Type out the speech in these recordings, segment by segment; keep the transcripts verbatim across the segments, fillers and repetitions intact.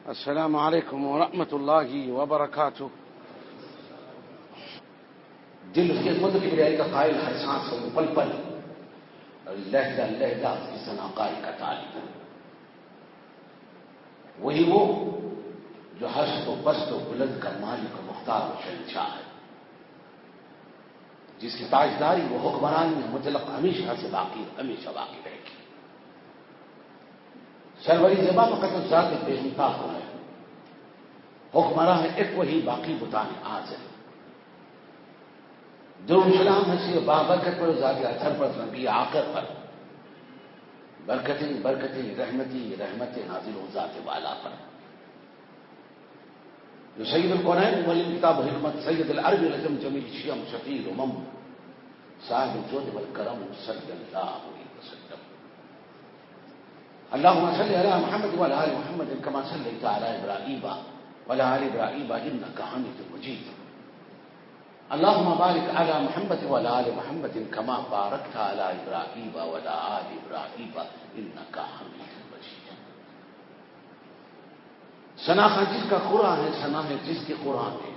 السلام علیکم ورحمۃ اللہ وبرکاتہ۔ دل اس کے خود کی بریائی کا قائل، ہر سانس کو پل پل لہجہ لہجہ اس کی ثناء کا طالب، وہی وہ جو ہست و پست و بلند کا مالک و مختار و شہنشاہ ہے، جس کی تاجداری وہ حکمرانی مطلق ہمیشہ سے باقی ہمیشہ باقی رہے گی۔ سروری زبان مقدس ذات بے انتہا کو ہے، حکمراں ہے ایک وہی باقی بتانے آج ہے۔ درود سلام ہنسی و بابرکت پر ذات اثر پر نبی آخر پر، برکتیں برکتیں رحمتی رحمت نازل و ذات والا پر، جو سید القرآن ولی کتاب حکمت سید العرب العظم جمیل شیعم شفیع امم صاحب الجود والکرم صلی اللہ علیہ وسلم۔ اللهم صل على محمد وعلى آل محمد كما صليت على إبراهيم وعلى آل إبراهيم إنك حميد مجيد۔ اللهم بارك على محمد وعلى آل محمد كما باركت على إبراهيم وعلى آل إبراهيم إنك حميد مجيد۔ ثنا خان جس کا قرآن ہے، ثنا ہے جس کے قرآن ہے،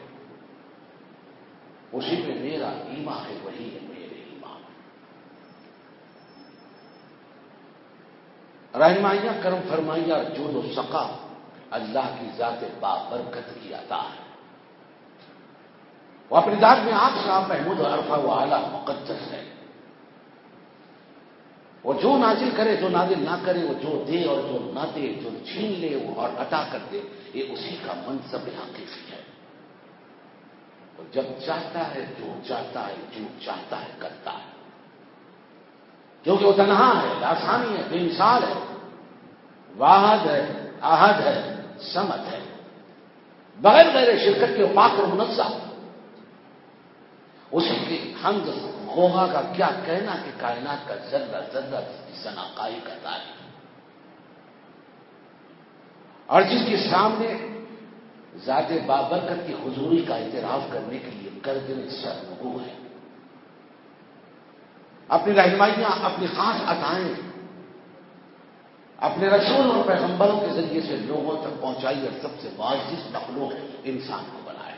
اسی پہ میرا ایمان ہے، وہی ہے میرے ایمان۔ رحمائیاں کرم فرمائیاں اور جود و سقا اللہ کی ذات بابرکت کی عطا ہے۔ وہ اپنی ذات میں آپ صاحب محمود و عرفہ و اعلیٰ مقدس ہے۔ وہ جو نازل کرے جو نازل نہ کرے، وہ جو دے اور جو نہ دے، جو چھین لے وہ اور عطا کر دے، یہ اسی کا منصب حقیقی ہے۔ وہ جب چاہتا ہے جو چاہتا ہے جو چاہتا ہے کرتا ہے، کیونکہ وہ تنہا ہے، لاثانی ہے، بے مثال ہے، واحد ہے، احد ہے، صمد ہے، بغیر غیر شرکت کے پاک اور منزہ۔ اسی کے حمد غوغا کا کیا کہنا کہ کائنات کا ذرہ ذرہ جس کی ثناء کا تعریف، اور جس کے سامنے ذات بابرکت کی حضوری کا اعتراف کرنے کے لیے گردن سرنگو ہے۔ اپنی رہنمائیاں، اپنی خاص عطائیں اپنے رسول اور پیغمبروں کے ذریعے سے لوگوں تک پہنچائی، اور سب سے معزز مخلوق انسان کو بنایا۔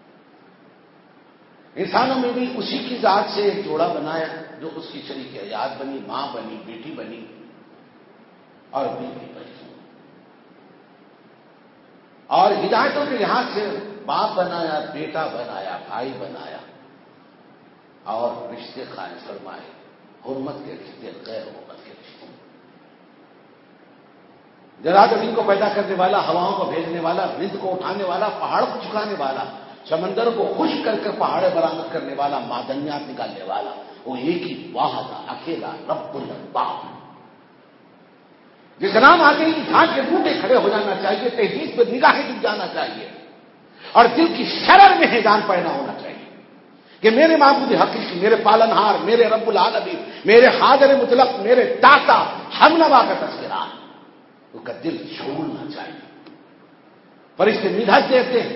انسانوں میں بھی اسی کی ذات سے ایک جوڑا بنایا جو اس کی شریک حیات بنی، ماں بنی، بیٹی بنی اور بیوی بنی، اور ہدایتوں کے لحاظ سے باپ بنایا، بیٹا بنایا، بھائی بنایا، اور رشتے قائم فرمائے، حرمت کے رشتے، غیر حرمت کے رشتے۔ جراد دین کو پیدا کرنے والا، ہواؤں کو بھیجنے والا، رزق کو اٹھانے والا، پہاڑ کو جھکانے والا، سمندر کو خشک کر کر پہاڑے برآمد کرنے والا، معدنیات نکالنے والا، وہ ایک ہی واحد اکیلا رب الارباب، جس کا نام آتے ہی انسان کے بوٹے کھڑے ہو جانا چاہیے، تہذیب پہ نگاہیں ڈب جانا چاہیے، اور دل کی شرر میں حیران پیدا ہونا چاہیے کہ میرے معبود حقیقی، میرے پالنہار، میرے رب العالمین، میرے قادر مطلق، میرے داتا ہمنوا کا تذکرہ ہے، اس کا دل چھوڑنا چاہیے۔ فرشتے مدحت دیتے ہیں،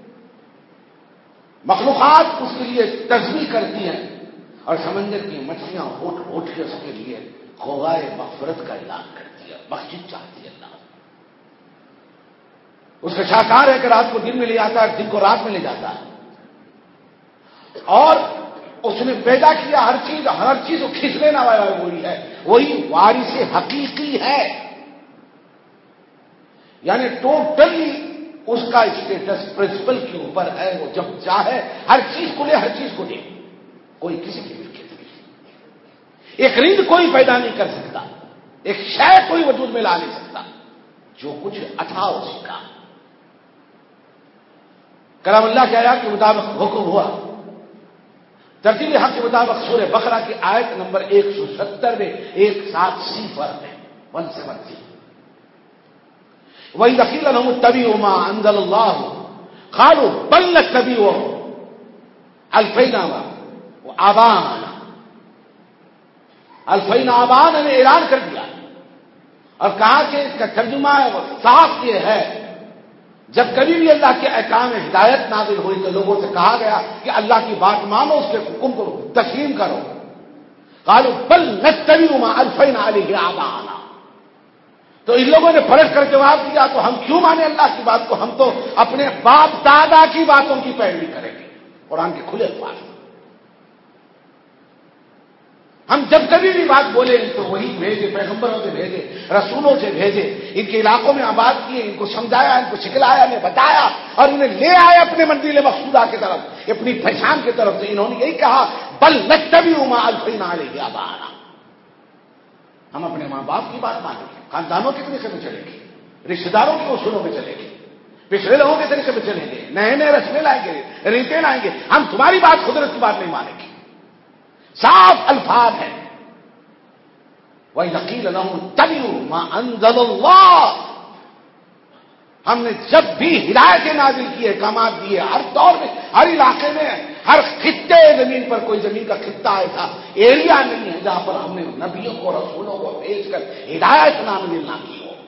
مخلوقات اس کے لیے تسبیح کرتی ہیں، اور سمندر کی مچھلیاں اٹھ اٹھ کے اس کے لیے غوغائے مغفرت کا اعلان کرتی ہے، بخشش چاہتی ہے۔ اللہ اس کا شاہکار ہے کہ رات کو دن میں لے جاتا ہے، دن کو رات میں لے جاتا ہے، اور اس نے پیدا کیا ہر چیز، ہر چیز کو کھینچ لینا والا وہی ہے، وہی وارث حقیقی ہے، یعنی ٹوٹلی اس کا اسٹیٹس پرنسپل کے اوپر ہے۔ وہ جب چاہے ہر چیز کو لے، ہر چیز کو دے، کوئی کسی کی ملکیت نہیں۔ ایک رند کوئی پیدا نہیں کر سکتا، ایک شے کوئی وجود میں لا نہیں سکتا، جو کچھ عطا اسی کا۔ کلام اللہ کے آیات کے مطابق حکم ہوا، ترتیب حق کے مطابق سورہ بقرہ کی آیت نمبر ایک سو ستر میں ایک ساتھ صفر میں ون سیون تھی، وَإِذَا قِيلَ لَهُمُ اتَّبِعُوا مَا أَنزَلَ اللَّهُ قَالُوا بَلْ نَتَّبِعُ أَلْفَيْنَا وَآبَاءَنَا۔ الفینا آبانا نے اعلان کر دیا اور کہا کہ اس کا ترجمہ صاف یہ ہے، جب کبھی بھی اللہ کے احکام ہدایت نازل ہوئی تو لوگوں سے کہا گیا کہ اللہ کی بات مانو، اس کے حکم کو تسلیم کرو۔ قالوا بل نتبع ما الفینا علیہ آباءنا، تو ان لوگوں نے پلٹ کر جواب دیا تو ہم کیوں مانے اللہ کی بات کو، ہم تو اپنے باپ دادا کی باتوں کی پیروی کریں گے. قرآن کے کھلے الفاظ ہیں. ہم جب کبھی بھی بات بولے تو وہی بھیجے، پیغمبروں سے بھیجے، رسولوں سے بھیجے، ان کے علاقوں میں آباد کیے، ان کو سمجھایا، ان کو سکھلایا، انہیں بتایا اور انہیں لے آئے اپنے منزل مقصودہ کی طرف، اپنی پہچان کی طرف. سے انہوں نے یہی کہا بل نتبع ما الفینا علیہ آباءنا، ہم اپنے ماں باپ کی بات مانیں گے، خاندانوں کے طریقے میں چلیں گے، رشتے داروں کے اصولوں میں چلیں گے، پچھلے لوگوں کے طریقے میں چلیں گے، نئے نئے رسمیں لائیں گے، ریتیں لائیں گے، ہم تمہاری بات قدرت کی بات نہیں مانیں گے. صاف الفاظ ہیں. وَإِذَا قِيلَ لَهُمُ اتَّبِعُوا مَا أَنزَلَ اللَّهُ، ہم نے جب بھی ہدایتیں نازل کی، احکامات دیے، ہر دور میں، ہر علاقے میں، ہر خطے زمین پر، کوئی زمین کا خطہ ایسا ایریا نہیں ہے جہاں پر ہم نے نبیوں کو، رسولوں کو بھیج کر ہدایت نازل نہ کی ہو.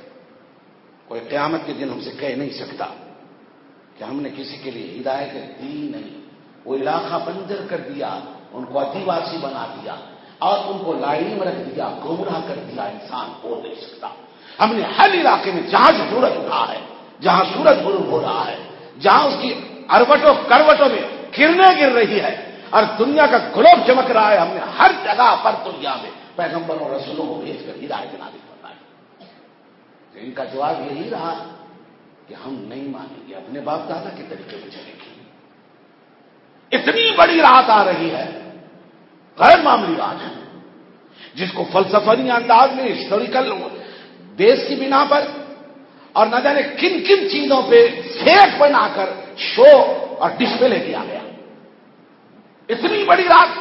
کوئی قیامت کے دن ہم سے کہہ نہیں سکتا کہ ہم نے کسی کے لیے ہدایت دی نہیں. وہ علاقہ بنجر کر دیا، ان کو آدیواسی بنا دیا اور ان کو لائن میں رکھ دیا، گمراہ کر دیا. انسان بول نہیں سکتا. ہم نے ہر علاقے میں جہاں سورج اٹھا ہے، جہاں سورج غروب ہو رہا ہے، جہاں اس کی اروٹوں کروٹوں میں کرنیں گر رہی ہے اور دنیا کا گلوب چمک رہا ہے، ہم نے ہر جگہ پر دنیا میں پیغمبروں اور رسولوں کو بھیج کر ہدایت نازل کرنا ہے. ان کا جواب یہی رہا کہ ہم نہیں مانیں گے، اپنے باپ دادا کے طریقے میں چلیں گے. اتنی بڑی رات آ رہی ہے، غیر معمولی بات ہے، جس کو فلسفی انداز میں، ہسٹوریکل بیس کی بنا پر اور نہ جانے کن کن چیزوں پہ فیک بنا کر شو اور ڈسپلے کیا گیا. اتنی بڑی رات،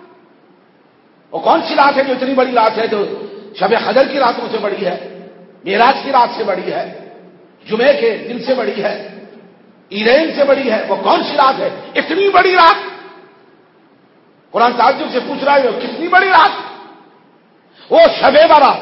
وہ کون سی رات ہے جو اتنی بڑی رات ہے، جو شب قدر کی راتوں سے بڑی ہے، معراج کی رات سے بڑی ہے، جمعے کے دن سے بڑی ہے، عیدین سے بڑی ہے؟ وہ کون سی رات ہے اتنی بڑی رات؟ قرآن تعجب سے پوچھ رہا ہے وہ کتنی بڑی رات؟ وہ شب برات،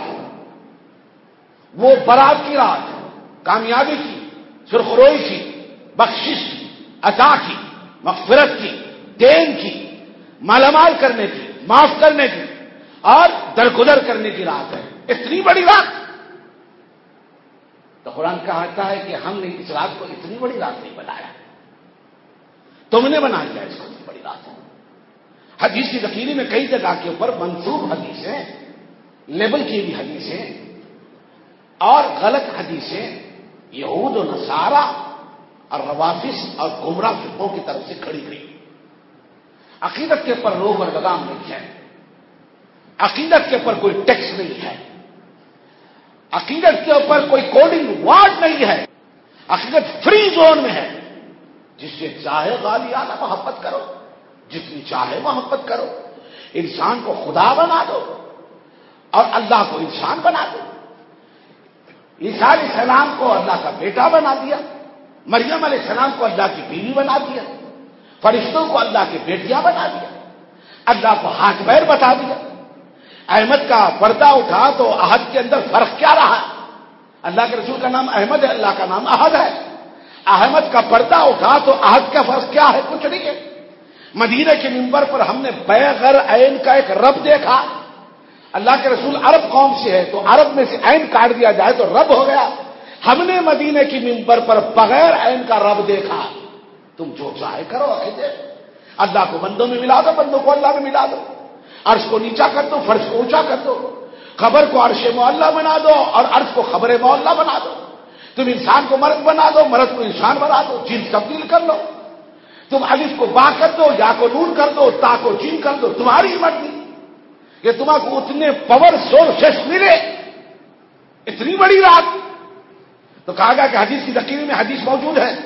وہ برات کی رات، کامیابی کی، سرخروئی کی، بخشش کی، عطا کی، مغفرت کی، دین کی، مالامال کرنے کی، معاف کرنے کی اور درگزر کرنے کی رات ہے. اتنی بڑی رات. تو قرآن کہتا ہے کہ ہم نے اس رات کو اتنی بڑی رات نہیں بنایا، تم نے بنا دیا اس کو اتنی بڑی رات. حدیث کی تقریر میں کئی جگہ کے اوپر منسوخ حدیثیں، لیبل کی بھی حدیثیں اور غلط حدیثیں یہود و نصارہ اور روافظ اور گمراہ فرقوں کی طرف سے کھڑی گئی. عقیدت کے اوپر روک اور لگام نہیں ہے، عقیدت کے اوپر کوئی ٹیکس نہیں ہے، عقیدت کے اوپر کوئی کوڈنگ وارڈ نہیں ہے، عقیدت فری زون میں ہے. جس سے چاہے غالیانہ محبت کرو، جتنی چاہے محبت کرو، انسان کو خدا بنا دو اور اللہ کو انسان بنا دو. عیسیٰ علیہ السلام کو اللہ کا بیٹا بنا دیا، مریم علیہ السلام کو اللہ کی بیوی بنا دیا، فرشتوں کو اللہ کی بیٹیاں بنا دیا، اللہ کو ہاتھ پیر بتا دیا. احمد کا پردہ اٹھا تو احد کے اندر فرق کیا رہا؟ اللہ کے رسول کا نام احمد ہے، اللہ کا نام احد ہے. احمد کا پردہ اٹھا تو احد کا فرق کیا ہے؟ کچھ نہیں ہے. مدینہ کے منبر پر ہم نے بغیر عین کا ایک رب دیکھا. اللہ کے رسول عرب قوم سے ہے تو عرب میں سے عین کاٹ دیا جائے تو رب ہو گیا. ہم نے مدینہ کی منبر پر بغیر عین کا رب دیکھا. تم جو چاہے کرو عقیدے، اللہ کو بندوں میں ملا دو، بندوں کو اللہ میں ملا دو، عرش کو نیچا کر دو، فرش کو اونچا کر دو، خبر کو عرش معلّہ بنا دو اور عرش کو خبر معلّہ بنا دو. تم انسان کو مرد بنا دو، مرد کو انسان بنا دو، جنس تبدیل کر لو. تم الف کو با کر دو، یا کو نون کر دو، تا کو جیم کر دو، تمہاری مرضی. کہ تمہیں کو اتنے پاور سورسز ملے اتنی بڑی رات. تو کہا گیا کہ حدیث کی تقریر میں حدیث موجود ہے.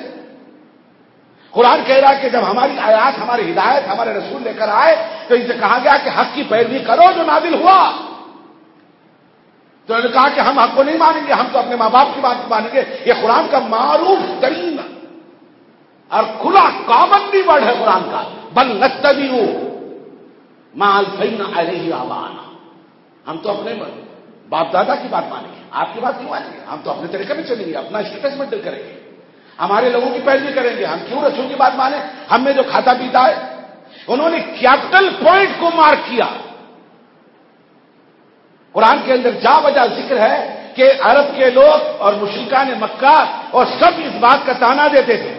قرآن کہہ رہا ہے کہ جب ہماری آیات، ہماری ہدایت، ہمارے رسول لے کر آئے تو ان سے کہا گیا کہ حق کی پیروی کرو جو نازل ہوا. تو انہوں نے کہا کہ ہم حق کو نہیں مانیں گے، ہم تو اپنے ماں باپ کی بات مانیں گے. یہ قرآن کا معروف ترین اور کھلا کامن بھی ورڈ ہے قرآن کا. بل نتبع ما الفینا علیہ آباءنا، ہم تو اپنے باپ دادا کی بات مانیں گے، آپ کی بات کیوں مانیں گے؟ ہم تو اپنے طریقے میں چلیں گے، اپنا اسٹیٹس مینٹین کریں گے، ہمارے لوگوں کی پیروی کریں گے. ہم کیوں رسول کی بات مانیں؟ ہم میں جو کھاتا پیتا ہے. انہوں نے کیپٹل پوائنٹ کو مارک کیا. قرآن کے اندر جا بجا ذکر ہے کہ عرب کے لوگ اور مشرکان مکہ اور سب اس بات کا تانا دیتے تھے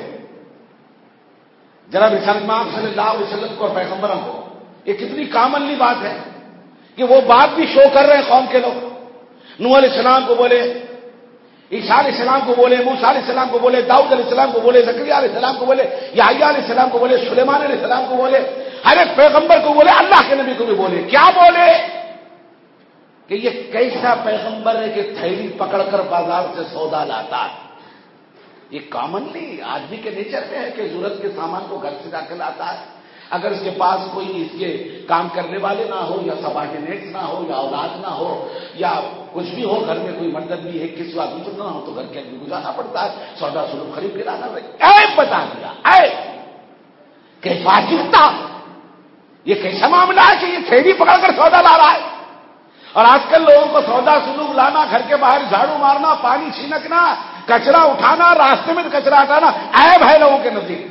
جناب مسلمان صلی اللہ علیہ وسلم کو اور پیغمبروں کو. یہ کتنی کامنلی بات ہے کہ وہ بات بھی شو کر رہے ہیں قوم کے لوگ. نوح علیہ السلام کو بولے, عیسیٰ علیہ السلام کو بولے, موسیٰ علیہ السلام کو بولے, داؤد علیہ السلام کو بولے, زکریا علیہ السلام کو بولے, یحییٰ علیہ السلام کو بولے, سلیمان علیہ السلام کو بولے, ہر ایک پیغمبر کو بولے, اللہ کے نبی کو بھی بولے. کیا بولے کہ یہ کیسا پیغمبر ہے کہ تھیلی پکڑ کر بازار سے سودا لاتا ہے. یہ کامنلی آدمی کے نیچر میں ہے کہ ضرورت کے سامان کو گھر سے جا کے لاتا ہے. اگر اس کے پاس کوئی اس کے کام کرنے والے نہ ہو, یا سبارڈینیٹس نہ ہو, یا اولاد نہ ہو, یا کچھ بھی ہو, گھر میں کوئی مردد بھی ہے, کسی آدمی کو نہ ہو, تو گھر کے آدمی کو جانا پڑتا ہے سودا سلوک خرید کے لانا پڑتا. اے بتا دیا اے کہ واجبتا یہ کیسا معاملہ ہے کہ یہ تھیلی پکڑ کر سودا لا رہا ہے. اور آج کل لوگوں کو سودا سلوک لانا, گھر کے باہر جھاڑو مارنا, پانی چھینکنا, کچرا اٹھانا, راستے میں کچرا ہٹانا عیب ہے لوگوں کے نزدیک.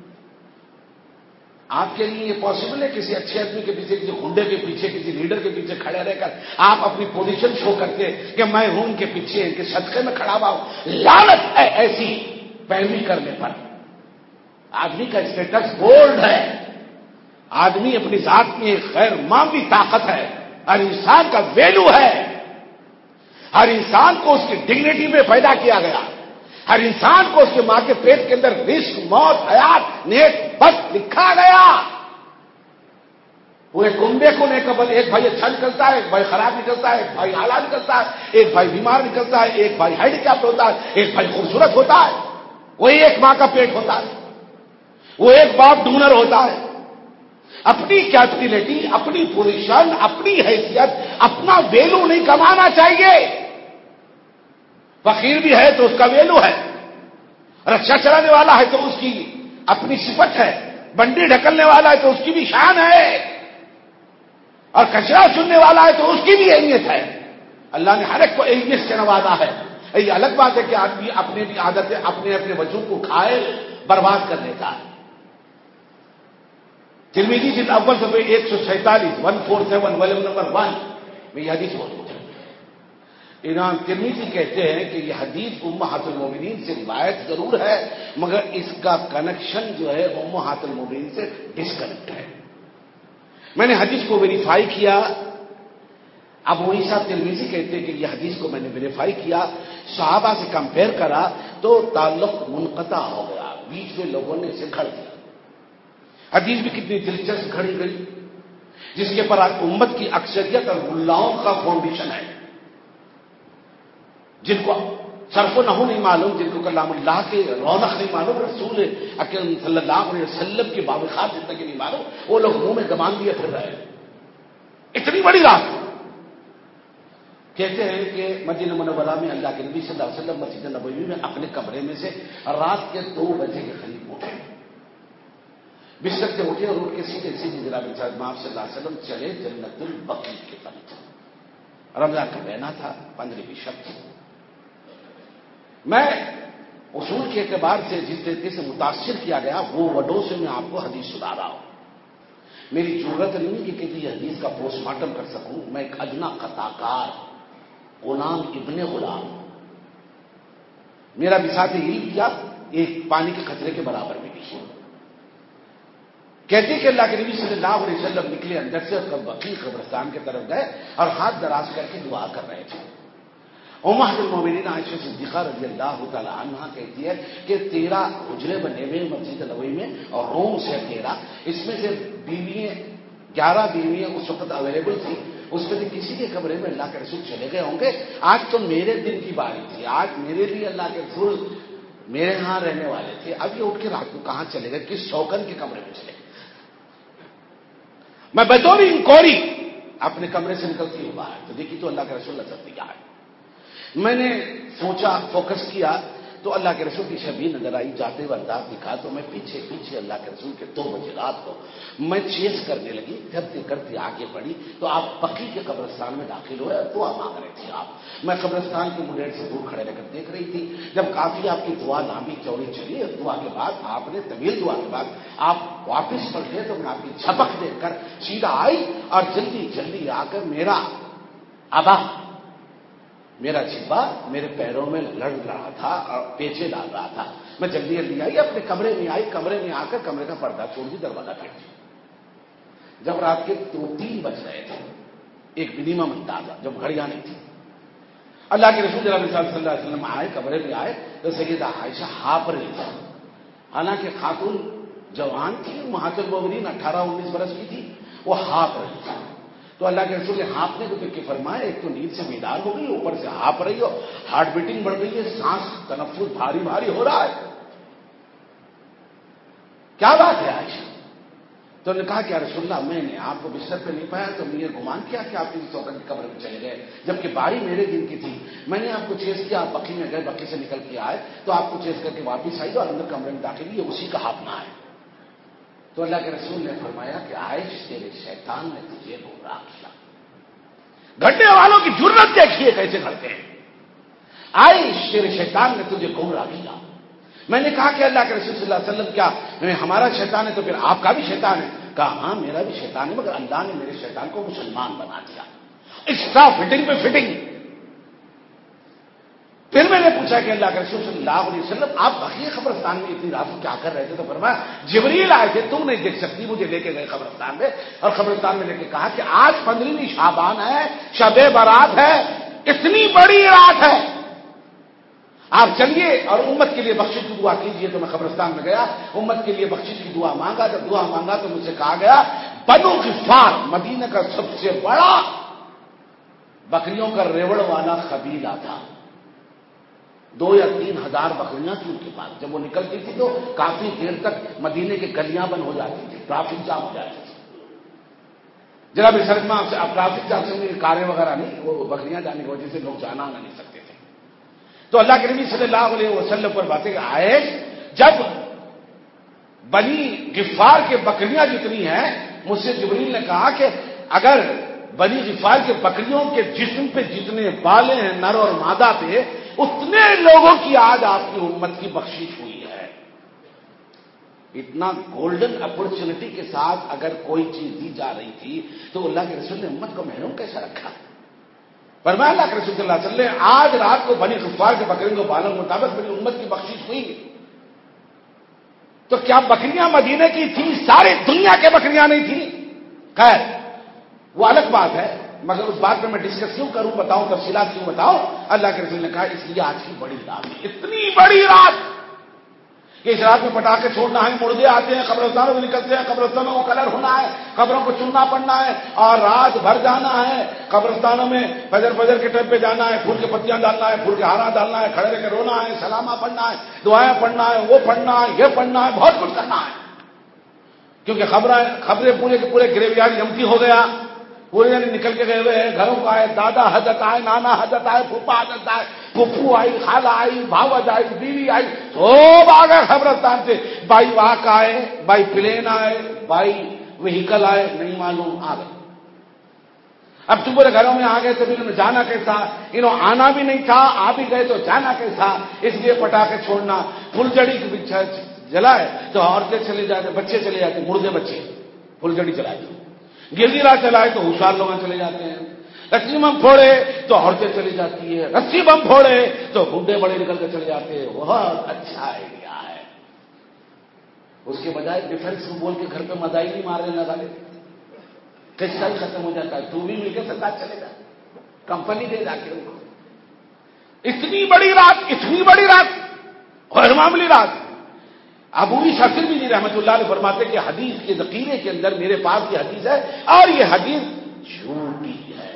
آپ کے لیے یہ پاسبل ہے کسی اچھے آدمی کے پیچھے, کسی گنڈے کے پیچھے, کسی لیڈر کے پیچھے کھڑے رہ کر آپ اپنی پوزیشن شو کرتے کہ میں ہوں ان کے پیچھے, ان کے صدقے میں کھڑا ہوا ہوں. لعنت ہے ایسی پیروی کرنے پر. آدمی کا اسٹیٹس بولڈ ہے, آدمی اپنی ذات میں ایک غیر معمولی طاقت ہے. ہر انسان کا ویلو ہے, ہر انسان کو اس کی ڈگنیٹی میں پیدا کیا گیا, ہر انسان کو اس کے ماں کے پیٹ کے اندر رزق, موت, حیات, نیک بد لکھا گیا. پورے کنبے کو نیک بد, ایک بھائی اچھا نکلتا ہے, ایک بھائی خراب نکلتا ہے, ایک بھائی اعلیٰ نکلتا ہے, ایک بھائی بیمار نکلتا ہے, ایک بھائی ہینڈی کیپڈ ہوتا ہے, ایک بھائی خوبصورت ہوتا ہے. وہی ایک ماں کا پیٹ ہوتا ہے, وہ ایک باپ ڈونر ہوتا ہے. اپنی کیپٹیلٹی, اپنی پوزیشن, اپنی حیثیت, اپنا ویلو نہیں کمانا چاہیے. فقیر بھی ہے تو اس کا ویلو ہے, رکشا چلانے والا ہے تو اس کی اپنی صفت ہے, بنڈی ڈھکلنے والا ہے تو اس کی بھی شان ہے, اور کچرا چننے والا ہے تو اس کی بھی اہمیت ہے. اللہ نے ہر ایک کو اہمیت سے نوازا ہے. یہ الگ بات ہے کہ آدمی اپنے بھی عادتیں اپنے اپنے وجود کو کھائے برباد کر لیتا ہے. ترمذی جلد اول صفحہ ایک سو سینتالیس one four seven volume number one میں یہ حدیث موجود ہے. امام ترمذی کہتے ہیں کہ یہ حدیث امہات المومنین سے روایت ضرور ہے, مگر اس کا کنیکشن جو ہے امہات المومنین سے ڈسکنیکٹ ہے. میں نے حدیث کو ویریفائی کیا. ابو عیسیٰ ترمذی کہتے ہیں کہ یہ حدیث کو میں نے ویریفائی کیا, صحابہ سے کمپیئر کرا تو تعلق منقطع ہو گیا, بیچ میں لوگوں نے اسے گھڑ دیا. حدیث بھی کتنی دلچسپ گھڑی گئی, جس کے پر امت کی اکثریت اور ملاؤں کا فاؤنڈیشن ہے, جن کو صرف و نحو نہیں معلوم, جن کو کلام اللہ کے رونق نہیں معلوم, رسول اکرم صلی اللہ علیہ وسلم کی باوقار زندگی نہیں معلوم, وہ لوگ منہ میں گمان دیے پھر رہے ہیں. اتنی بڑی رات. کہتے ہیں کہ مدینہ منورہ میں اللہ کے نبی صلی اللہ علیہ وسلم مسجد نبوی میں اپنے کمرے میں سے رات کے دو بجے کے قریب اٹھے, بستر سے اٹھے اور اٹھ کے سیدھے سیدھے جناب امام صلی اللہ علیہ وسلم چلے جنت البقیع کی طرف. رمضان کا مہینہ تھا, پندرہ کی شب تھی. میں اصول کے اعتبار سے جس طریقے سے متاثر کیا گیا وہ وڈوں سے میں آپ کو حدیث سنا رہا ہوں. میری ضرورت نہیں کہ کسی حدیث کا پوسٹ مارٹم کر سکوں. میں ایک ادنا خطا کار غلام ابن غلام, میرا بساط علم کیا ایک پانی کے قطرے کے برابر بھی نہیں. کہتے کہ اللہ کے نبی صلی اللہ علیہ وسلم نکلے اندر سے اور بقیع قبرستان کی طرف گئے اور ہاتھ دراز کر کے دعا کر رہے تھے. امہات المومنین عائشہ صدیقہ رضی اللہ تعالی عنہا کہتی ہے کہ تیرہ حجرے بنے ہوئے مسجد نبوی میں اور روم سے تیرہ, اس میں سے بیویاں گیارہ بیویاں اس وقت اویلیبل تھی. اس میں سے کسی کے کمرے میں اللہ کے رسول چلے گئے ہوں گے. آج تو میرے دن کی باری تھی, آج میرے لیے اللہ کے رسول میرے ہاں رہنے والے تھے. اب یہ اٹھ کے رات کو کہاں چلے گئے, کس شوکن کے کمرے میں چلے گئے. میں بطور انکوائری اپنے کمرے سے نکلتی ہوں باہر تو دیکھی تو اللہ کے رسول نظر نہیں آئے. میں نے سوچا, فوکس کیا تو اللہ کے رسول کی شبیہ نظر آئی, جاتے ہوئے انداز دکھا تو میں پیچھے پیچھے اللہ کے رسول کے دو بجے رات کو میں چیز کرنے لگی. کرتے کرتے آگے بڑھی تو آپ بقیع کے قبرستان میں داخل ہوئے اور دعا مانگ رہے تھے آپ. میں قبرستان کے منڈیر سے دور کھڑے رہ کر دیکھ رہی تھی. جب کافی آپ کی دعا لمبی چوڑی چلی, دعا کے بعد آپ نے طویل دعا کے بعد آپ واپس پلٹے تو میں آپ کی جھپک دیکھ کر سیدھا آئی اور جلدی جلدی آ کر میرا ابا میرا جبا میرے پیروں میں لڑ رہا تھا اور پیچے ڈال رہا تھا. میں جلدی جلدی آئی, اپنے کمرے میں آئی, کمرے میں آ کر کمرے کا پردہ چھوڑ دی, دروازہ پھیر دیا. جب رات کے دو تین بج رہے تھے, ایک منیمم اندازہ, جب گھڑیاں نہیں تھی, اللہ کے رسول جناب صلی اللہ علیہ وسلم آئے, کمرے میں آئے تو سیدہ عائشہ ہانپ رہی تھی. حالانکہ خاتون جوان تھی, مہاجر المومنین اٹھارہ انیس برس کی تھی, وہ ہانپ رہی تھی. تو اللہ کے رسول نے ہانپنے کو دیکھ کے فرمایا, ایک تو نیند سے بیدار ہو گئی, اوپر سے ہانپ رہی ہو, ہارٹ بیٹنگ بڑھ رہی ہے, سانس تنفس بھاری بھاری ہو رہا ہے, کیا بات ہے عائشہ؟ تو انہوں نے کہا کہ رسول اللہ, میں نے آپ کو بستر پہ نہیں پایا تو مجھے گمان کیا کہ آپ کسی چوکٹ کی قبر میں چلے گئے, جبکہ باری میرے دن کی تھی. میں نے آپ کو چیز کیا, آپ بقی میں گئے, بقی سے نکل کے آئے تو آپ کو چیز کر کے واپس آئی اور اندر کمرے میں داخل ہوئی, اسی کا ہاپنا ہے. تو اللہ کے رسول نے فرمایا کہ عائش, تیرے شیطان نے تجھے گمراہ کیا. گھٹنے والوں کی جرت دیکھیے کیسے گھڑتے ہیں. عائش, تیرے شیطان نے تجھے گمراہ کیا. میں نے کہا کہ اللہ کے رسول صلی اللہ علیہ وسلم, کیا ہمارا شیطان ہے تو پھر آپ کا بھی شیطان ہے؟ کہا ہاں میرا بھی شیطان ہے, مگر اللہ نے میرے شیطان کو مسلمان بنا دیا. ایکسٹرا فٹنگ پہ فٹنگ. پھر میں نے پوچھا کہ اللہ کے رسول صلی اللہ علیہ وسلم, آپ بقیہ قبرستان میں اتنی رات کو کیا کر رہے تھے؟ تو فرمایا جبریل آئے تھے, تم نہیں دیکھ سکتی, مجھے لے کے گئے قبرستان میں, اور قبرستان میں لے کے کہا کہ آج پندرہویں شعبان ہے, شب برات ہے, اتنی بڑی رات ہے, آپ چلیے اور امت کے لیے بخشش کی دعا کیجیے. تو میں قبرستان میں گیا, امت کے لیے بخشش کی دعا مانگا. جب دعا مانگا تو مجھ سے کہا گیا, بنو غفار مدینہ کا سب سے بڑا بکریوں کا ریوڑ والا قبیلہ تھا. دو یا تین ہزار بکریاں تھیں ان کے پاس. جب وہ نکلتی تھی تو کافی دیر تک مدینے کی گلیاں بند ہو جاتی تھی, ٹریفک جام ہو جاتی تھی. جناب سرما سے اب ٹریفک جام سے کاریں وغیرہ نہیں, وہ بکریاں جانے کی وجہ سے لوگ جانا آنا نہیں سکتے تھے. تو اللہ کے نبی صلی اللہ علیہ وسلم پر باتیں کہ عائش, جب بنی غفار کے بکریاں جتنی ہیں, مجھ سے جبریل نے کہا کہ اگر بنی غفار کے بکریوں کے جسم پہ جتنے بالیں ہیں نر اور مادہ پہ, اتنے لوگوں کی آج آپ کی امت کی بخشش ہوئی ہے. اتنا گولڈن اپرچونٹی کے ساتھ اگر کوئی چیز دی جا رہی تھی تو اللہ کے رسول نے امت کو محروم کیسا رکھا؟ فرمایا اللہ کے رسول صلی اللہ علیہ وسلم نے, آج رات کو بنی غفار کے بکریوں کو بالوں کے مطابق میری امت کی بخشش ہوئی. تو کیا بکریاں مدینے کی تھی؟ ساری دنیا کے بکریاں نہیں تھی. خیر وہ الگ بات ہے, مگر اس بات میں میں ڈسکس کیوں کروں, بتاؤں تفصیلات کیوں بتاؤں. اللہ کے رسول نے کہا اس لیے آج کی بڑی رات ہے, اتنی بڑی رات کہ اس رات میں پٹاخے چھوڑنا ہے, مردے آتے ہیں قبرستانوں میں نکلتے ہیں, قبرستانوں کو کلر ہونا ہے, قبروں کو چننا پڑنا ہے, اور رات بھر جانا ہے قبرستانوں میں. فجر فجر کے ٹائم پہ جانا ہے, پھول کے پتیاں ڈالنا ہے, پھول کے ہارا ڈالنا ہے, کھڑے رہ کے رونا ہے, سلامہ پڑھنا ہے, دعائیں پڑھنا ہے, وہ پڑھنا ہے, یہ پڑھنا ہے, بہت کچھ کرنا ہے. کیونکہ خبریں خبریں پورے کے پورے گریو یارڈ امٹی ہو گیا, پورے جنے نکل کے گئے ہوئے ہیں. گھروں کو آئے, دادا حضرت آئے, نانا حضرت آئے, پھوپھا حضرت آئے, پھپھو آئی, خالہ آئی, بھاوج آئی, بیوی آئی, سب آ گئے قبرستان سے. بائی واک آئے, بائی پلین آئے, بائی وہیکل آئے, نہیں معلوم, آ گئے. اب تم پورے گھروں میں آ گئے تو انہوں نے جانا کیسا؟ انہوں آنا بھی نہیں تھا, آ بھی گئے تو جانا کیسا؟ اس لیے پٹاخے چھوڑنا, پھلجڑی جلائے تو عورتیں چلے جاتے, بچے چلے جاتے, مردے بچے پھلجڑی جلائے, گردیرا چلائے تو ہوشیار لوگ چلے جاتے ہیں, لکشمی بم پھوڑے تو عورتیں چلی جاتی ہے, رسی بم پھوڑے تو بڈھے بڑے نکل کے چلے جاتے ہیں. بہت اچھا آئیڈیا ہے. اس کے بجائے ڈیفینس کو بول کے گھر پہ مدائی نہیں مارنے لگا دیتے, قصہ ہی ختم ہو جاتا ہے. تو بھی مل کے ساتھ چلے جا, کمپنی دے جا کے ان کو. اتنی بڑی رات, اتنی بڑی رات, غیر معمولی رات. ابو شاکر بھی رحمت اللہ علیہ فرماتے کہ حدیث کے ذخیرے کے اندر میرے پاس یہ حدیث ہے, اور یہ حدیث جھوٹی ہے.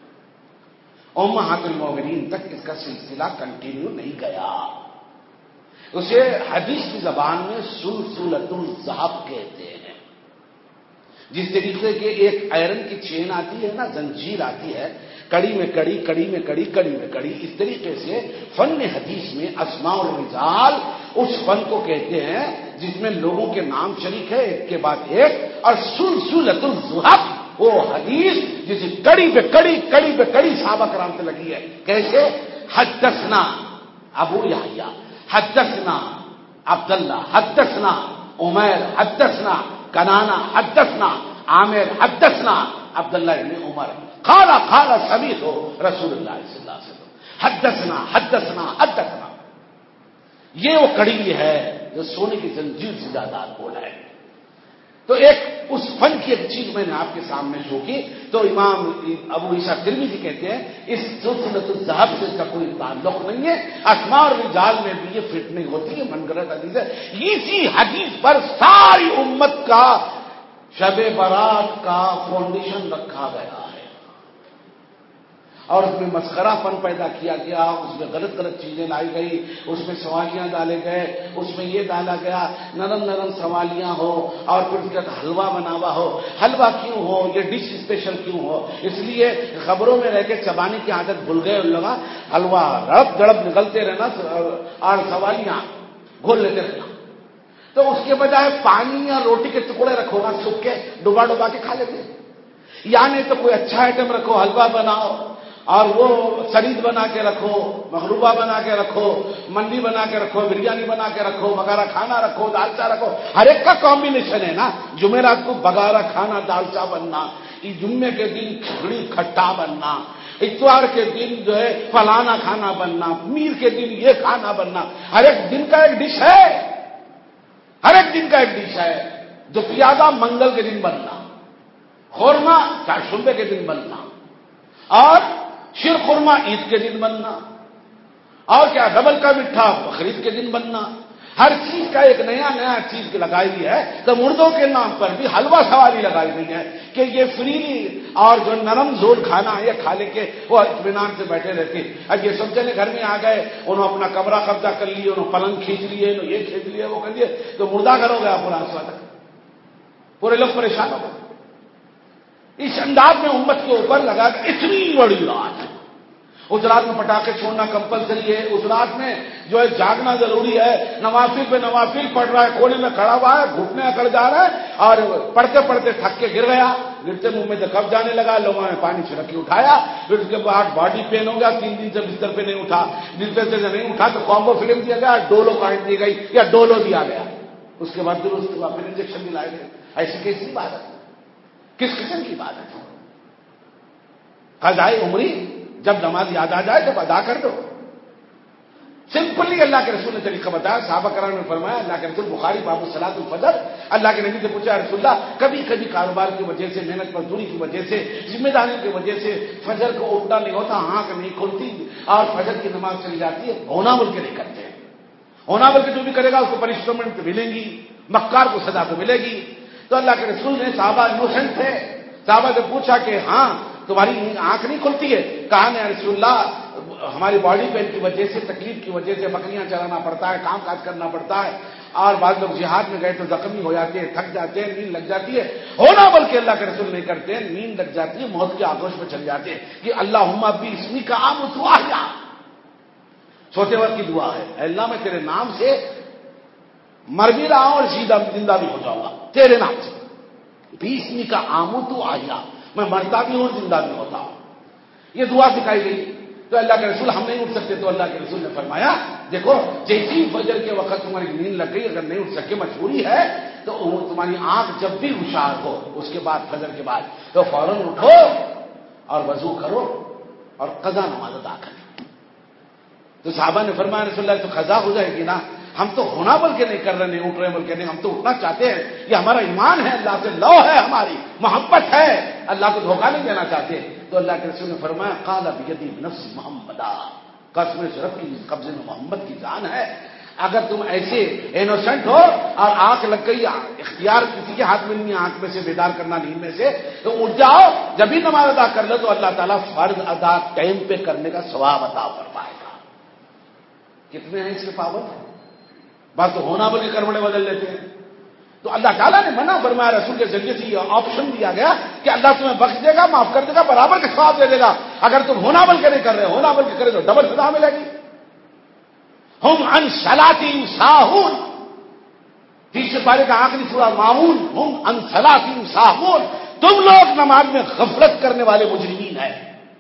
امہات المومنین تک اس کا سلسلہ کنٹینیو نہیں گیا. اسے حدیث کی زبان میں سلسلۃ الذہب کہتے ہیں. جس طریقے کے ایک آئرن کی چین آتی ہے نا, زنجیر آتی ہے, کڑی میں کڑی, کڑی میں کڑی, کڑی میں کڑی, اس طریقے سے فن حدیث میں اسماء الرجال اس فن کو کہتے ہیں جس میں لوگوں کے نام شریک ہے ایک کے بعد ایک, اور سلسلۃ الذہب وہ حدیث جسے کڑی پہ کڑی, کڑی پہ کڑی صحابہ کرام سے لگی ہے. کیسے؟ حدثنا ابو یحییٰ, حدثنا عبداللہ, حدثنا عمیر, حدثنا کنانا, حدثنا عامر, حدثنا عبداللہ ابن عمر, قال قال سمیعت رسول اللہ صلی اللہ علیہ وسلم. حدثنا حدثنا حدثنا، یہ وہ کڑی ہے جو سونے کی زنجیر سے زیادہ بول ہے. تو ایک اس فن کی ایک چیز میں نے آپ کے سامنے شو کی. تو امام ابو عیسیٰ ترمذی کہتے ہیں اس سلسلۃ الذہب سے اس کا کوئی تعلق نہیں ہے، اسماء اور رجال میں بھی یہ فٹ نہیں ہوتی ہے، منگرت حدیث ہے. اسی حدیث پر ساری امت کا شب برات کا فاؤنڈیشن رکھا گیا ہے، اور اس میں مسخرہ فن پیدا کیا گیا، اس میں غلط غلط چیزیں لائی گئی، اس میں سوالیاں ڈالے گئے، اس میں یہ ڈالا گیا نرم نرم سوالیاں ہو، اور پھر اس کے بعد حلوہ بنا ہوا ہو. حلوہ کیوں ہو، یہ ڈش اسپیشل کیوں ہو؟ اس لیے خبروں میں رہ کے چبانے کی عادت بھول گئے ان لوگ. حلوہ رڑپ دڑپ نکلتے رہنا اور سوالیاں گھول لیتے رہنا. تو اس کے بجائے پانی یا روٹی کے ٹکڑے رکھو نا، چھپ کے ڈبا ڈبا کے کھا لیتے. یا نہیں تو کوئی اچھا آئٹم رکھو، حلوہ بناؤ اور وہ سرید بنا کے رکھو، مغلوبہ بنا کے رکھو، مندی بنا کے رکھو، بریانی بنا کے رکھو، بگارا کھانا رکھو، دال چا رکھو. ہر ایک کا کمبینیشن ہے نا. جمعرات کو بگارا کھانا دال چا بننا، جمعے کے دن کھچڑی کھٹا بننا، اتوار کے دن جو ہے فلانا کھانا بننا، میر کے دن یہ کھانا بننا. ہر ایک دن کا ایک ڈش ہے، ہر ایک دن کا ایک ڈش ہے. جو پیازا منگل کے دن بننا، خورما چاشمبے کے دن بننا، اور شیر خورما عید کے دن بننا، اور کیا ڈبل کا میٹھا بقرعید کے دن بننا. ہر چیز کا ایک نیا نیا چیز لگائی ہوئی ہے. تو مردوں کے نام پر بھی حلوہ سواری لگائی گئی ہے کہ یہ فریلی اور جو نرم زور کھانا ہے یہ کھا لے کے وہ اطمینان سے بیٹھے رہتے. اب یہ سب جنے گھر میں آ گئے، انہوں اپنا کمرہ قبضہ کر لیے، انہوں پلنگ کھینچ لیے، انہوں یہ کھینچ لیے، وہ کر لیے، تو مردہ گھر ہو گیا پورا اس وقت. پورے لوگ پریشان ہو گئے. اس انداز میں امت کے اوپر لگا کہ اتنی بڑی رات ہے، اس رات میں پٹاخے چھوڑنا کمپلسری ہے، اس رات میں جو ہے جاگنا ضروری ہے. نوافل پہ نوافل پڑھ رہا ہے، کونے میں کھڑا ہوا ہے، گھٹنے اکڑ جا رہا ہے، اور پڑھتے پڑھتے تھک کے گر گیا، گرتے منہ میں سے کب جانے لگا، لوگوں نے پانی چھڑک کے اٹھایا. پھر اس کے بعد باڈی پین ہو گیا، تین دن سے بستر پہ نہیں اٹھا، بستر سے نہیں اٹھا تو کامبو فلم دیا گیا، ڈولو کاٹ دی گئی یا ڈولو دیا گیا. اس کے بعد پھر اس کے بعد پھر انجیکشن بھی لائے گئے. ایسی کیسی بات ہے؟ کس قسم کی بات ہے؟ قضائے عمری جب نماز یاد آ جائے تب ادا کر دو. سمپلی اللہ کے رسول نے طریقہ بتایا. صحابہ کرام نے فرمایا، اللہ کے رسول بخاری باب الصلاۃ الفجر، اللہ کے نبی سے پوچھا رسول اللہ کبھی کبھی کاروبار کی وجہ سے، محنت مزدوری کی وجہ سے، ذمہ داریوں کی وجہ سے فجر کو اٹھنا نہیں ہوتا، آنکھ نہیں کھلتی اور فجر کی نماز چلی جاتی ہے، ہونا بول کے نہیں کرتے. ہونا بول کے جو بھی کرے گا اس کو پنشمنٹ ملیں گی، مکار کو سزا تو ملے گی. تو اللہ کے رسول نے، صحابہ انوسنٹ تھے، صحابہ سے پوچھا کہ ہاں تمہاری آنکھ نہیں کھلتی ہے؟ کہا نہیں رسول اللہ ہماری باڈی پین کی وجہ سے، تکلیف کی وجہ سے بکریاں چلانا پڑتا ہے، کام کاج کرنا پڑتا ہے، اور بعض لوگ جہاد میں گئے تو زخمی ہو جاتے ہیں، تھک جاتے ہیں، نیند لگ جاتی ہے. ہونا بلکہ اللہ کے رسول نہیں کرتے ہیں، نیند لگ جاتی ہے، موت کے آغوش میں چل جاتے ہیں کہ اللہم بھی اسمی کا عام اتوایا. چھوٹے وقت کی دعا ہے، اے اللہ میں تیرے نام سے مر بھی رہا ہوں اور سیدھا زندہ بھی ہو جاؤں گا تیرے نام سے. بیسویں کا آمو تو آیا، میں مرتا بھی ہوں زندہ بھی ہوتا ہوں. یہ دعا سکھائی گئی. تو اللہ کے رسول ہم نہیں اٹھ سکتے، تو اللہ کے رسول نے فرمایا دیکھو جیسی فجر کے وقت تمہاری نیند لگ گئی، اگر نہیں اٹھ سکے مجبوری ہے تو تمہاری آنکھ جب بھی ہوشیار ہو اس کے بعد فجر کے بعد تو فوراً اٹھو اور وضو کرو اور قضا نماز ادا کرو. تو صحابہ نے فرمایا رسول اللہ تو قضا ہو جائے گی نا؟ ہم تو ہونا بول کے نہیں کر رہے، نہیں اٹھ رہے بول کے نہیں، ہم تو اٹھنا چاہتے ہیں، یہ ہمارا ایمان ہے، اللہ سے لو ہے، ہماری محبت ہے، اللہ کو دھوکہ نہیں دینا چاہتے. تو اللہ کے رسول نے فرمایا قال بیدی نفس محمد، قسم رب کی قبضے میں محمد کی جان ہے، اگر تم ایسے انوسنٹ ہو اور آنکھ لگ گئی، اختیار کسی کے ہاتھ میں نہیں، آنکھ میں سے بیدار کرنا نیند میں سے، تو اٹھ جاؤ، جب بھی نماز ادا کر لو تو اللہ تعالیٰ فرض ادا ٹائم پہ کرنے کا ثواب عطا فرمائے گا. کتنے ہیں اس کے پابند؟ بات تو ہونا بول کے کروڑے بدل لیتے ہیں. تو اللہ تعالیٰ نے منع فرمایا، رسول کے ذریعے سے یہ آپشن دیا گیا کہ اللہ تمہیں بخش دے گا، معاف کر دے گا، برابر کا ثواب دے دے گا. اگر تم ہونا بول کے نہیں کر رہے، ہونا بول کے کرے تو ڈبل سزا ملے گی. ہم عن صلاتہم ساہون، تیسرے پارے کا آخری سورہ ماؤن، ہم عن صلاتہم ساہون، تم لوگ نماز میں غفلت کرنے والے مجرمین ہیں.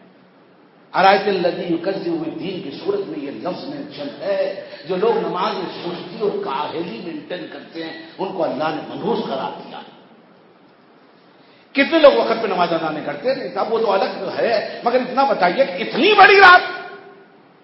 ارایت الذی یکذب بالدین کی صورت میں یہ لفظ مینشن ہے، جو لوگ نماز میں سستی اور کاہلی مینٹین کرتے ہیں ان کو اللہ نے منحوس قرار دیا. کتنے لوگ وقت پہ نماز ادا نہیں کرتے؟ نہیں صاحب وہ تو الگ ہے، مگر اتنا بتائیے کہ اتنی بڑی رات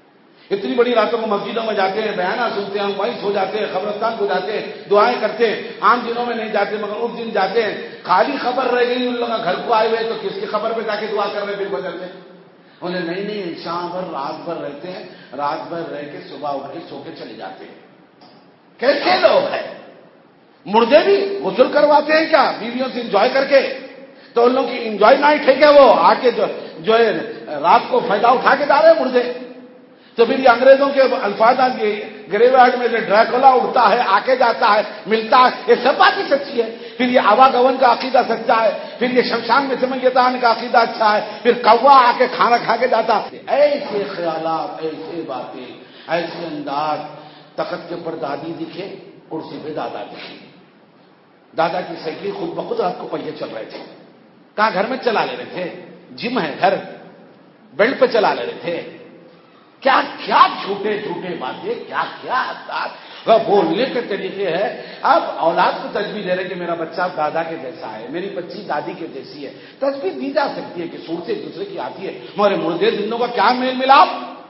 اتنی بڑی راتوں کو مسجدوں میں جاتے ہیں، بیانات سنتے ہیں، وہیں سو جاتے ہیں، قبرستان کو جاتے ہیں، دعائیں کرتے ہیں، عام دنوں میں نہیں جاتے مگر اس دن جاتے ہیں، خالی خبر رہ گئی ان لوگوں گھر کو آئے ہوئے تو کس کی خبر پہ جا کے دعا کر رہے پھر بدل میں انہیں نہیں نہیں شام بھر رات بھر رہتے ہیں، رات بھر رہ کے صبح اٹھ کے سو کے چلے جاتے ہیں. کیسے لوگ ہیں؟ مردے بھی غسل کرواتے ہیں کیا بیویوں سے انجوائے کر کے؟ تو ان لوگوں کی انجوائے نائٹ ہے کیا؟ وہ آ کے جو جو ہے رات کو فائدہ اٹھا کے جا رہے ہیں مردے. تو پھر یہ انگریزوں کے الفاظ یہ گریو یارڈ میں جو ڈریکولا اٹھتا ہے، آ کے جاتا ہے، ملتا ہے، یہ سب باتیں سچی ہے. پھر یہ آواگمن کا عقیدہ سچا ہے، پھر یہ شمشان میں سمجھتان کا عقیدہ اچھا ہے، پھر کوا آ کے کھانا کھا کے جاتا. ایسے خیالات، ایسے باتیں، ایسے انداز. تخت کے اوپر دادی دکھے، کرسی پہ دادا دکھے. دادا کی سائیکل خود بخود رات کو پہیے چل رہے تھے. کہاں گھر میں چلا لے رہے تھے؟ جم ہے گھر، بیلٹ پہ چلا لے رہے تھے. کیا کیا جھوٹے جھوٹے باتیں، کیا کیا بولنے کے طریقے ہیں. اب اولاد کو تجویز دے رہے کہ میرا بچہ دادا کے جیسا ہے، میری بچی دادی کے جیسی ہے. تجویز دی جا سکتی ہے کہ صورت ایک دوسرے کی آتی ہے، مگر مردے زندوں کا کیا میل ملاپ.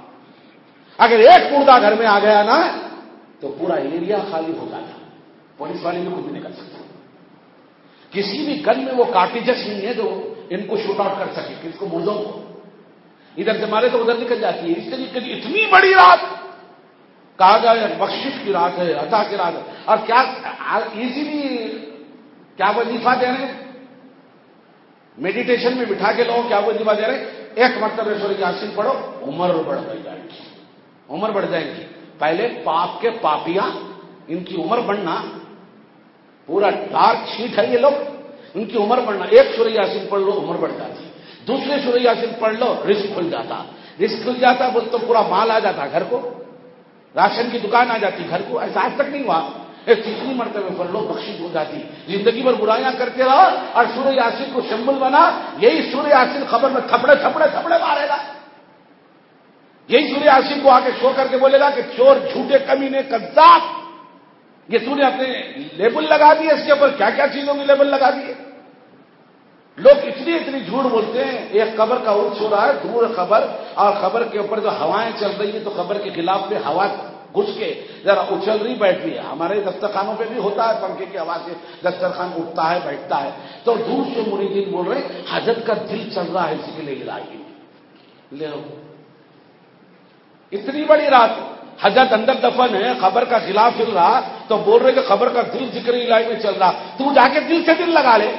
اگر ایک مردہ گھر میں آ گیا نا تو پورا ایریا خالی ہو جاتا. پولیس والے بھی کچھ بھی نہیں کر سکتے. کسی بھی گن میں وہ کارٹیجز نہیں ہے جو ان کو شوٹ آؤٹ کر سکے کہ اس کو مردوں کو ادھر سے مارے تو ادھر نکل جاتی ہے. اس طریقے کی اتنی بڑی رات کہا جائے بخشش کی رات ہے، عطا کی رات ہے. اور کیا ایزیلی کیا وظیفہ دے رہے ہیں؟ میڈیٹیشن میں بٹھا کے لوگ کیا وظیفہ دے رہے ہیں؟ ایک مرتبہ سورہ یاسین پڑھو، عمر بڑھ جائے گی، عمر بڑھ جائے گی. پہلے پاپ کے پاپیاں، ان کی عمر بڑھنا پورا ڈارک شیٹ ہے یہ لوگ، ان کی عمر بڑھنا. ایک سورہ یاسین پڑھ لو عمر بڑھ جاتی، دوسرے سورہ یاسین پڑھ لو رزق کھل جاتا. رزق کھل جاتا بول تو پورا مال آ جاتا گھر کو، راشن کی دکان آ جاتی گھر کو. ایسا آج تک نہیں ہوا. ایک تیسری مرتبہ پڑھ لو بخشش ہو جاتی. زندگی بھر برائیاں کرتے رہو اور سورہ یاسین کو شمبل بنا. یہی سورہ یاسین خبر میں تھپڑے تھپڑے تھپڑے مارے گا. یہی سورہ یاسین کو آ کے شور کر کے بولے گا کہ چور، جھوٹے، کمینے، کذاب. یہ تو نے اپنے لیبل لگا دیے، اس کے اوپر کیا کیا چیزوں کے لیبل لگا دیے. لوگ اتنی اتنی جھوٹ بولتے ہیں. ایک خبر کا عرص ہو رہا ہے، دور خبر، اور خبر کے اوپر جو ہوائیں چل رہی ہیں تو خبر کے خلاف میں ہوا گھس کے ذرا اچھل رہی بیٹھ رہی ہے. ہمارے دسترخوانوں پہ بھی ہوتا ہے، پنکھے کی ہوا سے دسترخوان اٹھتا ہے بیٹھتا ہے. تو دور سے مریدین بول رہے ہیں حضرت کا دل چل رہا ہے، اسی کے لیے الہی لے اتنی بڑی رات حضرت اندر دفن ہے، خبر کا خلاف چل رہا تو بول رہے کہ خبر کا دل ذکر الہی میں چل رہا. تو جا کے دل سے دل لگا لے.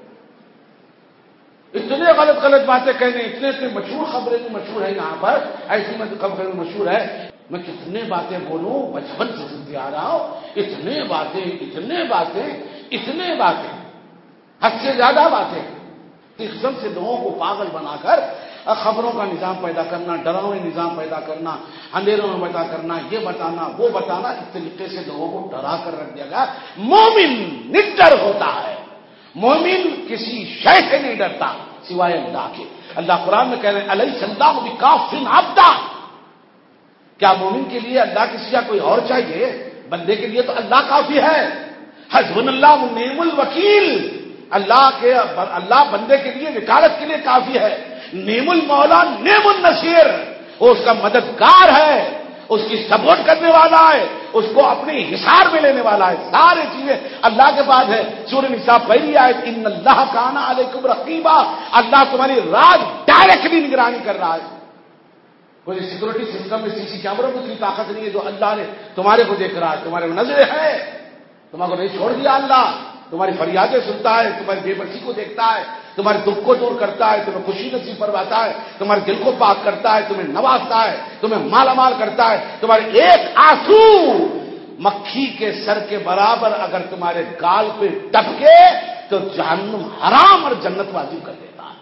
اتنے غلط غلط باتیں کہنے، اتنے اتنے مشہور خبریں بھی مشہور ہے یہاں پر، ایسی میں خبریں مشہور ہے. میں کتنے باتیں بولوں، بچپن سے سنتے آ رہا ہوں. اتنے باتیں اتنے باتیں اتنے باتیں حد سے زیادہ باتیں، اس قسم سے لوگوں کو پاگل بنا کر خبروں کا نظام پیدا کرنا، ڈراؤنے نظام پیدا کرنا، اندھیروں میں پیدا کرنا، یہ بتانا وہ بتانا. اس طریقے سے لوگوں کو ڈرا کر رکھ دیا گیا. مومن نڈر ہوتا ہے، مومن کسی شے سے نہیں ڈرتا سوائے اللہ کے. اللہ قرآن میں کہہ رہے ہیں الیس اللہ بکاف عبدا. کیا مومن کے لیے اللہ کے سوا کوئی اور چاہیے؟ بندے کے لیے تو اللہ کافی ہے. حسبنا اللہ و نعم الوکیل. اللہ کے اللہ بندے کے لیے وکالت کے لیے کافی ہے. نعم المولا نعم النصیر، وہ اس کا مددگار ہے، اس کی سپورٹ کرنے والا ہے، اس کو اپنے حصار میں لینے والا ہے. ساری چیزیں اللہ کے پاس ہے. سورہ نساء پہلی آیت ان اللہ کان علیکم رقیبا. اللہ تمہاری رات ڈائریکٹلی نگرانی کر رہا ہے. کوئی سیکورٹی سسٹم میں سی سی کیمروں میں اتنی طاقت نہیں ہے جو اللہ نے تمہارے کو دیکھ رہا ہے. تمہارے نظر ہے، تمہارے کو نہیں چھوڑ دیا. اللہ تمہاری فریادیں سنتا ہے، تمہاری بے بسی کو دیکھتا ہے، تمہارے دکھ کو دور کرتا ہے، تمہیں خوشی نصیب فرماتا ہے، تمہارے دل کو پاک کرتا ہے، تمہیں نوازتا ہے، تمہیں مالا مال کرتا ہے. تمہارے ایک آنسو مکھی کے سر کے برابر اگر تمہارے گال پہ ٹپکے تو جہنم حرام اور جنت واجب کر دیتا ہے.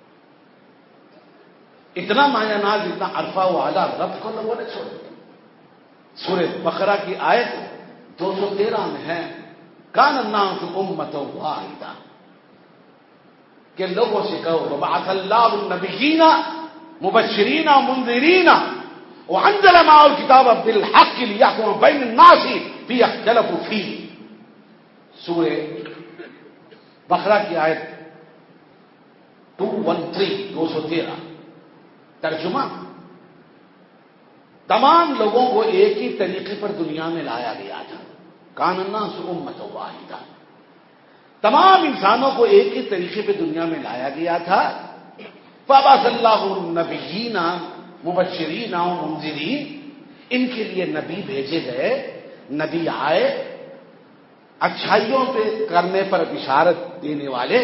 اتنا مایا ناز، اتنا عرفہ و اعلیٰ رب کو لوگوں نے چھوڑ دیا. سورہ بقرہ کی آیت دو سو تیرہ میں ہے کان الناس امۃ واحدہ، کہ لوگوں سے کہو وبعث اللہ النبیین مبشرین منذرین وانزل معهم الکتاب بالحق لیحکم بین الناس فیما اختلفوا فیہ. سورہ بقرہ کی آیت دو سو تیرہ. ترجمہ تمام لوگوں کو ایک ہی طریقے پر دنیا میں لایا گیا تھا. کان الناس امۃ واحدہ، تمام انسانوں کو ایک ہی طریقے پہ دنیا میں لایا گیا تھا. فبعث اللہ النبیین مبشرین و منذرین، ان کے لیے نبی بھیجے گئے. نبی آئے اچھائیوں پہ کرنے پر بشارت دینے والے،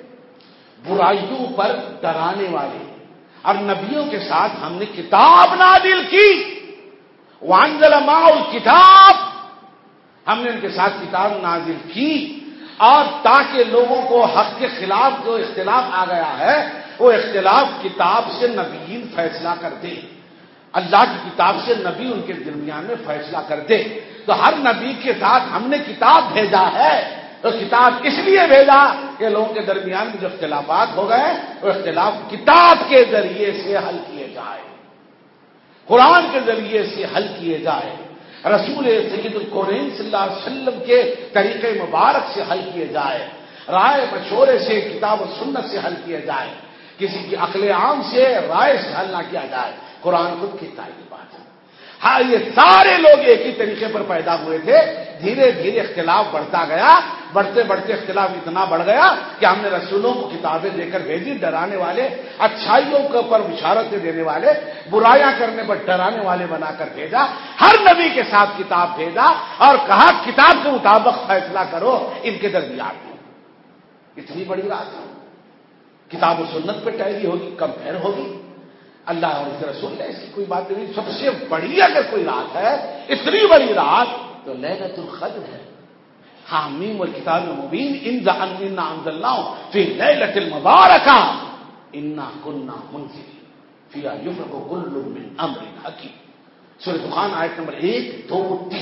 برائیوں پر ڈرانے والے. اور نبیوں کے ساتھ ہم نے کتاب نازل کی. وانزل معه الکتاب، ہم نے ان کے ساتھ کتاب نازل کی، اور تاکہ لوگوں کو حق کے خلاف جو اختلاف آ گیا ہے وہ اختلاف کتاب سے نبیین فیصلہ کر دے. اللہ کی کتاب سے نبی ان کے درمیان میں فیصلہ کر دے. تو ہر نبی کے ساتھ ہم نے کتاب بھیجا ہے. تو کتاب اس لیے بھیجا کہ لوگوں کے درمیان میں جو اختلافات ہو گئے وہ اختلاف کتاب کے ذریعے سے حل کیے جائے، قرآن کے ذریعے سے حل کیے جائے، رسول سید الکونین صلی اللہ علیہ وسلم کے طریقے مبارک سے حل کیے جائے، رائے مشورے سے کتاب و سنت سے حل کیے جائے، کسی کی عقل عام سے رائے سے حل نہ کیا جائے. قرآن خود کہتا ہے یہ بات. ہاں یہ سارے لوگ ایک ہی طریقے پر پیدا ہوئے تھے. دھیرے دھیرے اختلاف بڑھتا گیا، بڑھتے بڑھتے اختلاف اتنا بڑھ گیا کہ ہم نے رسولوں کو کتابیں دے کر بھیجی، ڈرانے والے، اچھائیوں کے اوپر بشارتیں دینے والے، برائیاں کرنے پر ڈرانے والے بنا کر بھیجا. ہر نبی کے ساتھ کتاب بھیجا اور کہا کتاب کے مطابق فیصلہ کرو ان کے درمیان میں. اتنی بڑی رات ہے. کتاب و سنت پہ ٹہلی ہوگی، کمپیر ہوگی. اللہ اور اس کے رسول نے اس کی کوئی بات نہیں. سب سے بڑی اگر کوئی رات ہے، اتنی بڑی رات، تو لیلۃ القدر ہے. حامیم والکتاب المبین انا انزلناه فی لیلۃ المبارکہ انا کنا منذرین فیہا یفرق کل من امر حکیم. سورہ دخان آیت نمبر ایک دو تین.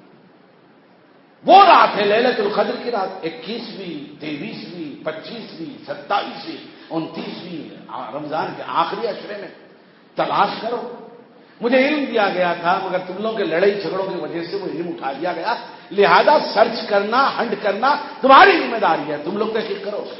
وہ رات ہے لیلۃ القدر کی رات. اکیسویں، تیئیسویں، پچیسویں، ستائیسویں، انتیسویں رمضان کے آخری عشرے میں تلاش کرو. مجھے علم دیا گیا تھا مگر تم لوگوں کے لڑائی جھگڑوں کی وجہ سے وہ علم اٹھا دیا گیا، لہذا سرچ کرنا، ہنٹ کرنا تمہاری ذمہ داری ہے. تم لوگ تحقیق کرو. اس کی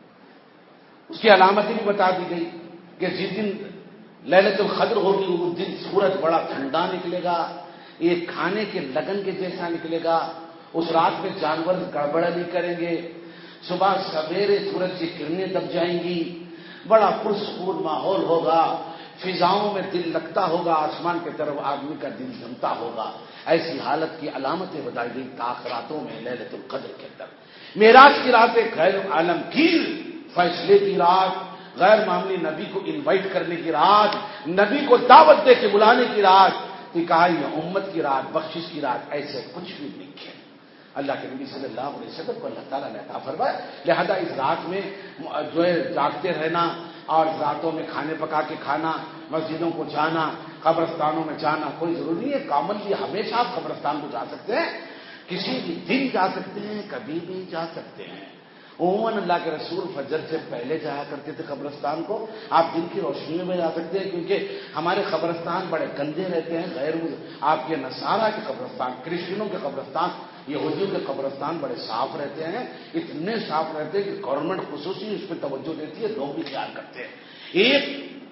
اس کی علامتیں بھی بتا دی گئی کہ جس دن لیلۃ القدر ہوگی اس دن سورج بڑا ٹھنڈا نکلے گا، یہ کھانے کے لگن کے جیسا نکلے گا. اس رات میں جانور گڑبڑ نہیں کریں گے. صبح سویرے سورج کی کرنیں دب جائیں گی. بڑا پرسکون ماحول ہوگا، فضاؤں میں دل لگتا ہوگا، آسمان کی طرف آدمی کا دل جمتا ہوگا. ایسی حالت کی علامتیں بتائی گئی تاخراتوں میں لیلۃ القدر کے اندر. معراج کی رات ایک غیر عالمگیر فیصلے کی رات، غیر معمولی نبی کو انوائٹ کرنے کی رات، نبی کو دعوت دے کے بلانے کی رات. تو کہا یہ امت کی رات، بخشش کی رات، ایسے کچھ بھی نہیں ہے. اللہ کے نبی صلی اللہ علیہ وسلم کو اللہ تعالیٰ نے عطا فرمایا. لہذا اس رات میں جو ہے جاگتے رہنا اور راتوں میں کھانے پکا کے کھانا، مسجدوں کو جانا، قبرستانوں میں جانا کوئی ضروری نہیں ہے. کامنلی ہمیشہ آپ قبرستان کو جا سکتے ہیں، کسی بھی دن جا سکتے ہیں، کبھی بھی جا سکتے ہیں. عموماً اللہ کے رسول فجر سے پہلے جایا کرتے تھے قبرستان کو. آپ دن کی روشنی میں جا سکتے ہیں کیونکہ ہمارے قبرستان بڑے گندے رہتے ہیں. غیر آپ کے نصارہ کے قبرستان، کرسچنوں کے قبرستان، یہودیوں کے قبرستان بڑے صاف رہتے ہیں. اتنے صاف رہتے ہیں کہ گورنمنٹ خصوصی اس پہ توجہ دیتی ہے، لوگ بھی خیال کرتے ہیں. ایک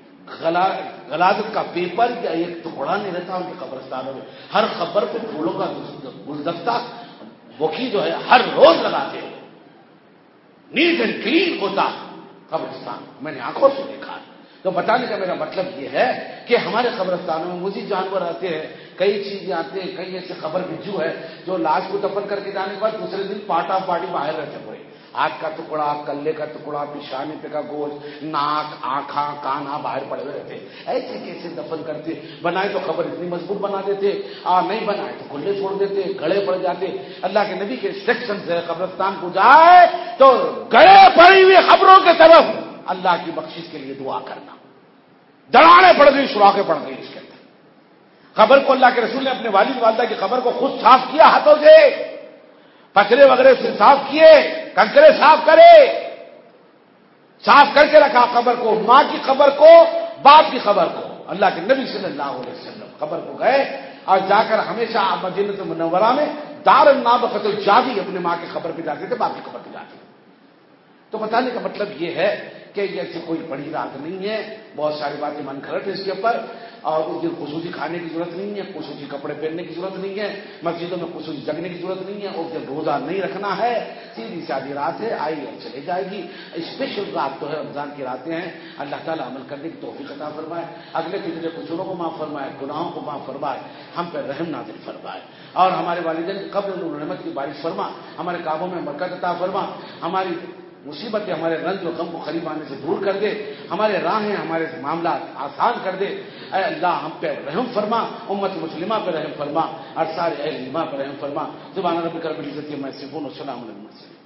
غلاظت کا پیپر یا ایک ٹکڑا نہیں رہتا ان کے قبرستانوں میں. ہر خبر پہ پھولوں کا گلدستہ وکی جو ہے ہر روز لگاتے ہیں. نیٹ اینڈ کلین ہوتا قبرستان، میں نے آنکھوں سے دیکھا. تو بتانے کا میرا مطلب یہ ہے کہ ہمارے قبرستانوں میں مزید جانور آتے ہیں، کئی چیزیں آتے ہیں، کئی ایسے خبر بجو ہے جو لاش کو دفن کر کے جانے کے بعد دوسرے دن پاٹا پاٹی باہر رہتے پڑے. ہاتھ کا ٹکڑا، کلے کا ٹکڑا، پیشانی پہ کا گوشت، ناک، آنکھاں، کانا باہر پڑے ہوئے رہتے. ایسے کیسے دفن کرتے؟ بنائے تو خبر اتنی مضبوط بنا دیتے، اور نہیں بنائے تو کھلے چھوڑ دیتے، گڑے پڑ جاتے. اللہ کے نبی کے انسٹرکشن سے قبرستان کو جائے تو گڑے پڑی ہوئی خبروں کے طرف اللہ کی بخشش کے لیے دعا کرنا. دڑانے پڑ گئی، سوراخیں پڑ گئی اس کے اندر. خبر کو اللہ کے رسول نے اپنے والد والدہ کی خبر کو خود صاف کیا ہاتھوں سے، پچھلے وغیرہ سے صاف کیے، کنکرے صاف کرے، صاف کر کے رکھا خبر کو، ماں کی خبر کو، باپ کی خبر کو. اللہ کے نبی صلی اللہ علیہ وسلم خبر کو گئے اور جا کر ہمیشہ مدینہ منورہ میں دار النابغۃ الجادی اپنے ماں کی خبر پہ جاتے تھے، باپ کی خبر پہ جاتے تھے. تو بتانے کا مطلب یہ ہے کہ یہ ایسی کوئی بڑی رات نہیں ہے، بہت ساری باتیں من گھڑت ہے اس کے اوپر، اور اس دن خصوصی کھانے کی ضرورت نہیں ہے، خصوصی کپڑے پہننے کی ضرورت نہیں ہے، مسجدوں میں خصوصی جگنے کی ضرورت نہیں ہے، اس دن روزہ نہیں رکھنا ہے، سیدھی سادی رات ہے، آئی اور چلے جائے گی۔ اسپیشل رات تو ہے، رمضان کی راتیں ہیں، اللہ تعالیٰ عمل کرنے کی توفیق عطا فرمائے، اگلے پچھلے قصوروں کو معاف فرمائے، گناہوں کو معاف فرمائے، ہم پہ رحم نازل فرمائے، اور ہمارے والدین کی قبر نور و رحمت کی بارش فرما، ہمارے کعبوں میں برکت عطا فرما، ہماری مصیبتیں، ہمارے رنج و غم کو قریب آنے سے دور کر دے، ہمارے راہیں، ہمارے معاملات آسان کر دے، اے اللہ ہم پہ رحم فرما، امت مسلمہ پہ رحم فرما، اور سارے اہل ایمان پہ رحم فرما۔ سبحان ربک رب العزت عما یصفون و سلام علی المرسلین۔